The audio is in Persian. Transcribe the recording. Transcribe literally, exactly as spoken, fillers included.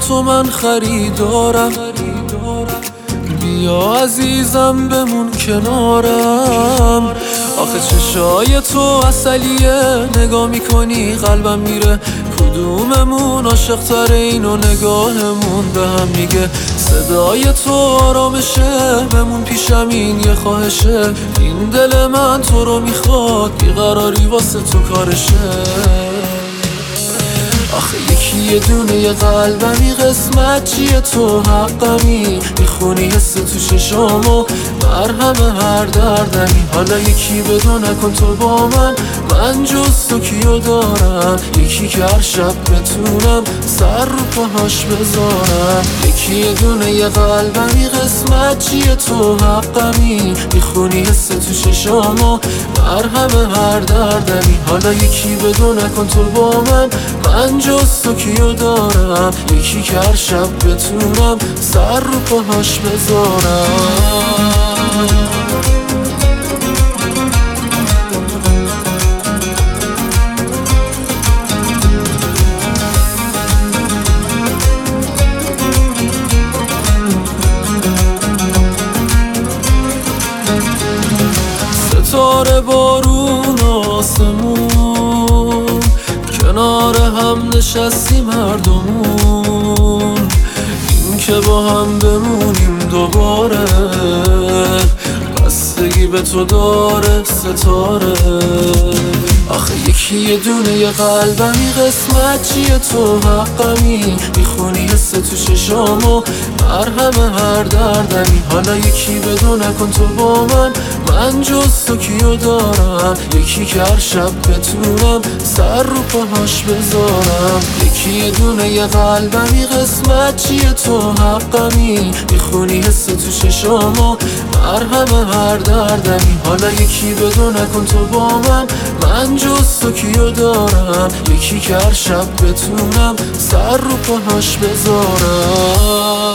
تو من خریدارم، بیا عزیزم بمون کنارم. آخه چشای تو عسلیه، نگاه میکنی قلبم میره. کدوممون عاشق تره اینو نگاهمون به هم میگه. صدای تو آرامشه، بمون پیشم این یه خواهشه. این دل من تو رو میخواد، بیقراری واسه تو کارشه. آخه یکی یه دونه یه قلبمی، قسمت چیه تو حقمی. میخونی حس تو چشامو، مرهم هر دردمی. حالا یکی بدو نکن تو با من، من جز تو کیو دارم. یکی که هر شب بتونم سر رو پاهاش بذارم. یکی یه دونه یه قلبمی، قسمت چیه تو حقمی. میخونی حس تو چشامو، مرهم هر دردمی. حالا یکی بدو نکن تو با من، من جز تو کیو دارم. یکی که هر شب بتونم سر رو پاهاش بذارم. ستاره بارون آسمون، کنار هم نشستیم هر دومون. این که با هم بمونیم دوباره، بستگی به تو داره ستاره. آخه یکی یه دونه یه قلبمی، قسمت چیه تو حقمی. میخونی حس تو چشامو، مرهم هر دردمی. حالا یکی بدو نکن تو با من، من جز تو کیو دارم. یکی که هر شب بتونم سر رو پاهاش بذارم. یکی یه دونه یه قلبمی، قسمت چیه تو حقمی. میخونی حس تو چشامو، مرهم هر دردمی. حالا یکی بدو نکن تو با من، من جز تو کیو دارم. یکی که هر شب بتونم سر رو پاهاش بذارم.